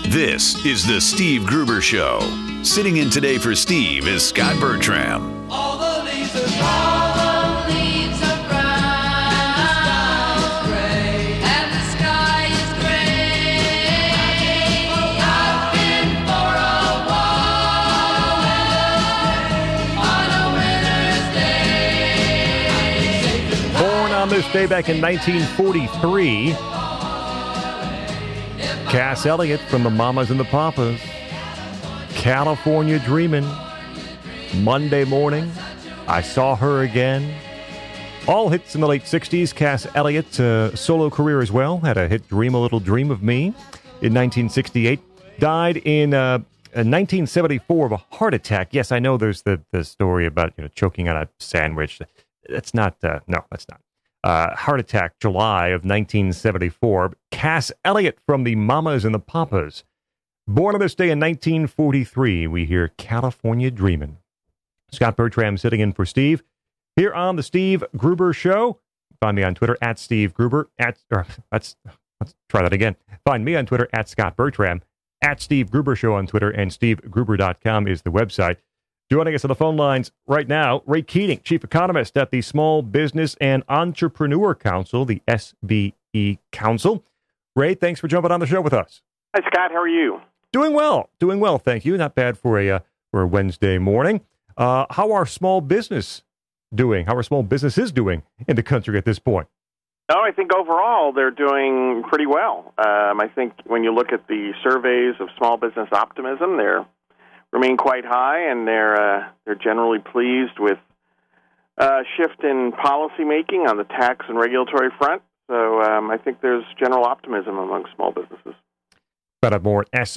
This is the Steve Gruber Show. Sitting in today for Steve is Scott Bertram. All the leaves are brown, and the sky is gray. I've been for a walk on a winter's day. Born on this day back in 1943, Cass Elliot from the Mamas and the Papas, California Dreamin', Monday Morning, I Saw Her Again. All hits in the late 60s. Cass Elliott's solo career as well. Had a hit, Dream a Little Dream of Me, in 1968. Died in 1974 of a heart attack. Yes, I know there's the story about choking on a sandwich. That's not, no, that's not. Heart attack, July of 1974. Cass Elliot from the Mamas and the Papas. Born on this day in 1943, we hear California Dreamin'. Scott Bertram sitting in for Steve. Here on the Steve Gruber Show. Find me on Twitter at Steve Gruber. Let's try that again. Find me on Twitter at Scott Bertram. At Steve Gruber Show on Twitter, and SteveGruber.com is the website. Joining us on the phone lines right now, Ray Keating, Chief Economist at the Small Business and Entrepreneur Council, the SBE Council. Ray, thanks for jumping on the show with us. Hi, Scott. How are you? Doing well, thank you. Not bad for a Wednesday morning. How are small business doing? How are small businesses doing in the country at this point? Oh, I think overall they're doing pretty well. I think when you look at the surveys of small business optimism, they're remain quite high, and they're generally pleased with shift in policy making on the tax and regulatory front. So I think there's general optimism among small businesses. Find out more at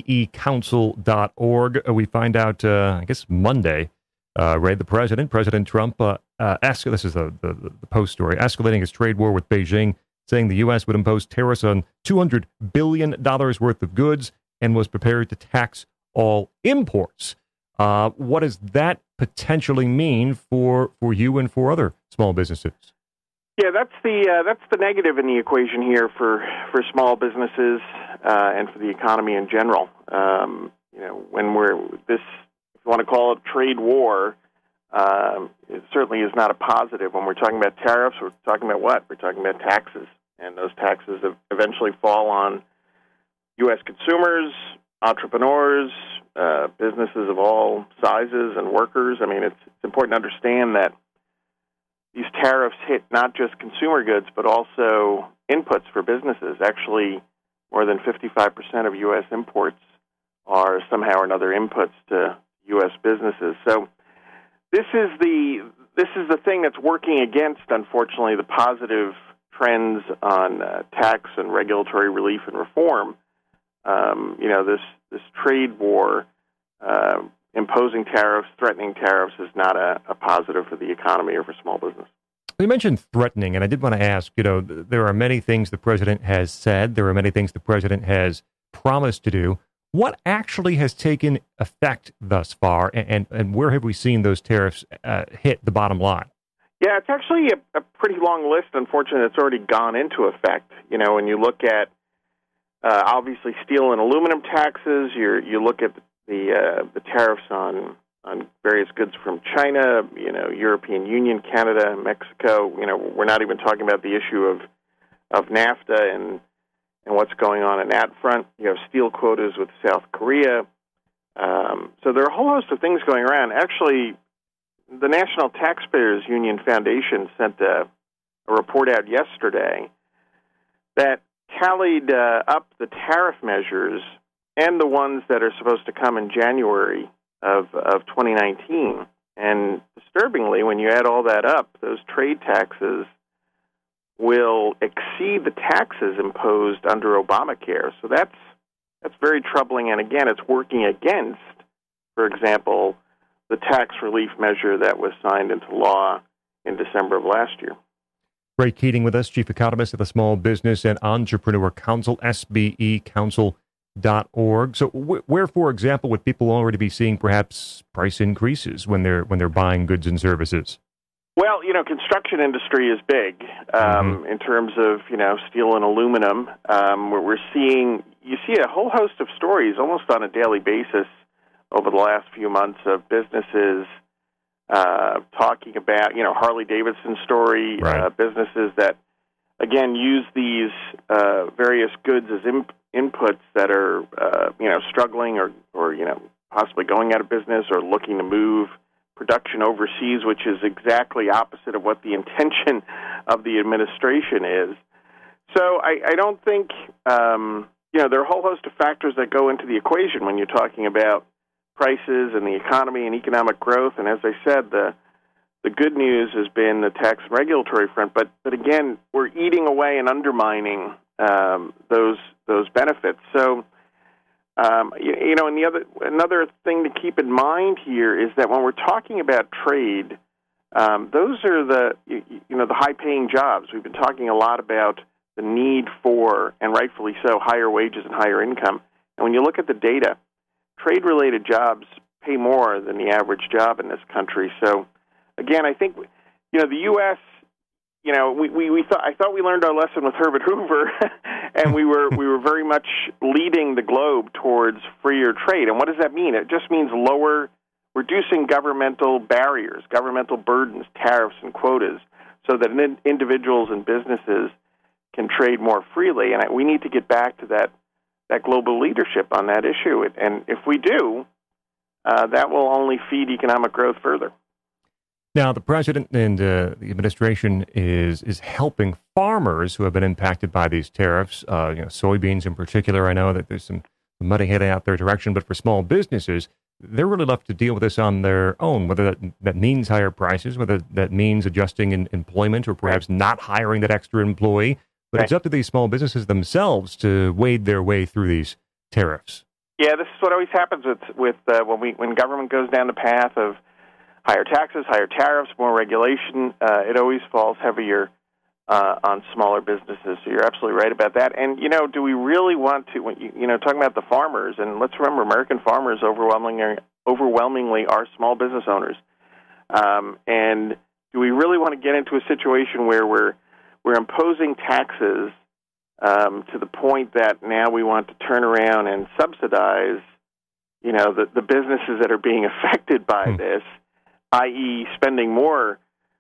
sbecouncil.org. We find out, I guess, Monday, Ray, President Trump, this is the Post story, escalating his trade war with Beijing, saying the U.S. would impose tariffs on $200 billion worth of goods and was prepared to tax all imports. What does that potentially mean for you and for other small businesses? Yeah, that's the negative in the equation here for small businesses and for the economy in general. When if you want to call it trade war, it certainly is not a positive. When we're talking about tariffs, we're talking about what? We're talking about taxes, and those taxes eventually fall on U.S. consumers, entrepreneurs, businesses of all sizes, and workers. I mean, it's important to understand that these tariffs hit not just consumer goods, but also inputs for businesses. Actually, more than 55% of U.S. imports are somehow or another inputs to U.S. businesses. So this is the thing that's working against, unfortunately, the positive trends on tax and regulatory relief and reform. This trade war, imposing tariffs, threatening tariffs, is not a positive for the economy or for small business. You mentioned threatening, and I did want to ask, there are many things the president has said, there are many things the president has promised to do. What actually has taken effect thus far, and where have we seen those tariffs hit the bottom line? Yeah, it's actually a pretty long list, unfortunately, that's already gone into effect. When you look at obviously steel and aluminum taxes, you look at the tariffs on various goods from China, European Union, Canada, Mexico. We're not even talking about the issue of NAFTA and what's going on in that front. You have steel quotas with South Korea. So there are a whole host of things going around. Actually, the National Taxpayers Union Foundation sent a report out yesterday that tallied up the tariff measures and the ones that are supposed to come in January of 2019. And disturbingly, when you add all that up, those trade taxes will exceed the taxes imposed under Obamacare. So that's very troubling. And again, it's working against, for example, the tax relief measure that was signed into law in December of last year. Ray Keating with us, Chief Economist at the Small Business and Entrepreneur Council, SBEcouncil.org. So where, for example, would people already be seeing perhaps price increases when they're buying goods and services? Well, construction industry is big in terms of, steel and aluminum. We're seeing, you see a whole host of stories almost on a daily basis over the last few months of businesses talking about, Harley-Davidson story, right. Businesses that, again, use these various goods as inputs that are, struggling or possibly going out of business or looking to move production overseas, which is exactly opposite of what the intention of the administration is. So I don't think, there are a whole host of factors that go into the equation when you're talking about prices and the economy and economic growth. And as I said, the good news has been the tax and regulatory front. But again, we're eating away and undermining those benefits. So, and another thing to keep in mind here is that when we're talking about trade, those are the high-paying jobs. We've been talking a lot about the need for, and rightfully so, higher wages and higher income. And when you look at the data, trade-related jobs pay more than the average job in this country. So, again, I think, the U.S., I thought we learned our lesson with Herbert Hoover, and we were very much leading the globe towards freer trade. And what does that mean? It just means reducing governmental barriers, governmental burdens, tariffs, and quotas, so that individuals and businesses can trade more freely. And we need to get back to that global leadership on that issue. And if we do, that will only feed economic growth further. Now, the president and the administration is helping farmers who have been impacted by these tariffs, soybeans in particular. I know that there's some money heading out their direction, but for small businesses, they're really left to deal with this on their own, whether that means higher prices, whether that means adjusting in employment or perhaps not hiring that extra employee. But It's up to these small businesses themselves to wade their way through these tariffs. Yeah, this is what always happens with when government goes down the path of higher taxes, higher tariffs, more regulation. It always falls heavier on smaller businesses. So you're absolutely right about that. And do we really want to? Talking about the farmers, and let's remember, American farmers overwhelmingly are small business owners. And do we really want to get into a situation where we're imposing taxes to the point that now we want to turn around and subsidize, the businesses that are being affected by this, i.e., spending more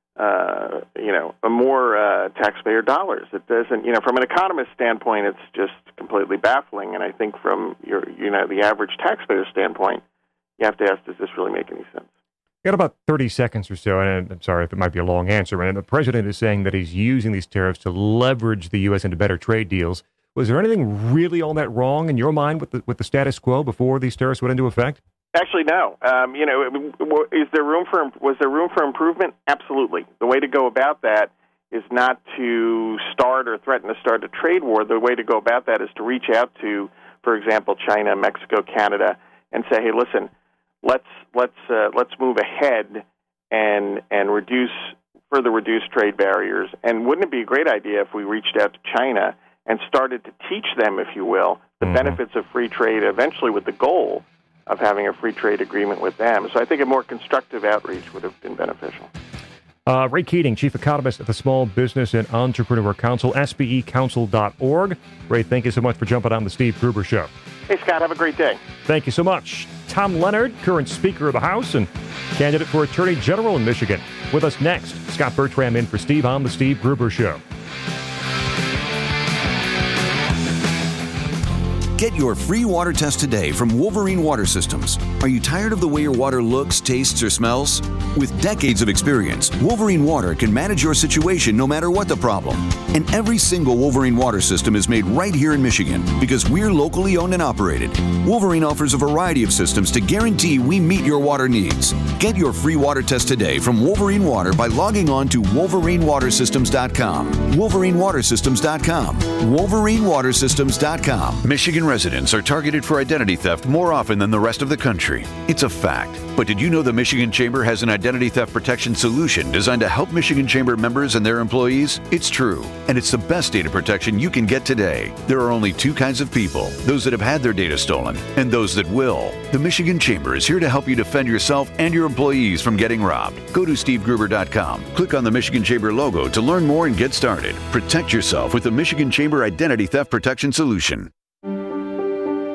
taxpayer dollars? It doesn't, from an economist standpoint, it's just completely baffling. And I think from the average taxpayer standpoint, you have to ask, does this really make any sense? Got about 30 seconds or so, and I'm sorry if it might be a long answer. And the president is saying that he's using these tariffs to leverage the U.S. into better trade deals. Was there anything really all that wrong in your mind with the status quo before these tariffs went into effect? Actually, no. Was there room for improvement? Absolutely. The way to go about that is not to start or threaten to start a trade war. The way to go about that is to reach out to, for example, China, Mexico, Canada, and say, hey, listen, let's move ahead and further reduce trade barriers. And wouldn't it be a great idea if we reached out to China and started to teach them, if you will, the benefits of free trade, eventually with the goal of having a free trade agreement with them? So I think a more constructive outreach would have been beneficial. Ray Keating, Chief Economist at the Small Business and Entrepreneur Council, SBEcouncil.org. Ray, thank you so much for jumping on the Steve Gruber Show. Hey, Scott, have a great day. Thank you so much. Tom Leonard, current Speaker of the House and candidate for Attorney General in Michigan. With us next, Scott Bertram in for Steve on the Steve Gruber Show. Get your free water test today from Wolverine Water Systems. Are you tired of the way your water looks, tastes, or smells? With decades of experience, Wolverine Water can manage your situation no matter what the problem. And every single Wolverine Water system is made right here in Michigan because we're locally owned and operated. Wolverine offers a variety of systems to guarantee we meet your water needs. Get your free water test today from Wolverine Water by logging on to WolverineWaterSystems.com. WolverineWaterSystems.com. WolverineWaterSystems.com. Michigan residents are targeted for identity theft more often than the rest of the country. It's a fact. But did you know the Michigan Chamber has an identity theft protection solution designed to help Michigan Chamber members and their employees? It's true, and it's the best data protection you can get today. There are only two kinds of people, those that have had their data stolen and those that will. The Michigan Chamber is here to help you defend yourself and your employees from getting robbed. Go to SteveGruber.com. Click on the Michigan Chamber logo to learn more and get started. Protect yourself with the Michigan Chamber Identity Theft Protection Solution.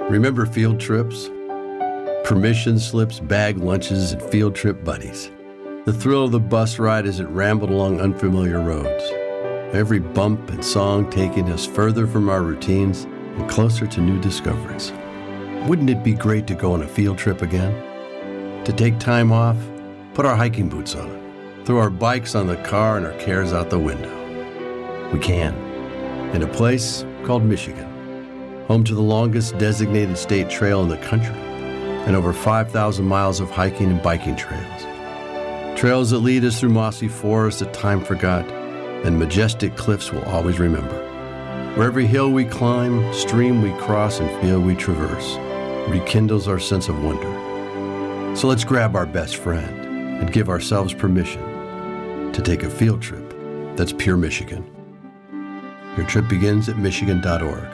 Remember field trips? Permission slips, bag lunches, and field trip buddies. The thrill of the bus ride as it rambled along unfamiliar roads. Every bump and song taking us further from our routines and closer to new discoveries. Wouldn't it be great to go on a field trip again? To take time off, put our hiking boots on, throw our bikes on the car and our cares out the window. We can, in a place called Michigan, home to the longest designated state trail in the country and over 5,000 miles of hiking and biking trails. Trails that lead us through mossy forests that time forgot and majestic cliffs we'll always remember. Where every hill we climb, stream we cross, and field we traverse rekindles our sense of wonder. So let's grab our best friend and give ourselves permission to take a field trip that's pure Michigan. Your trip begins at Michigan.org.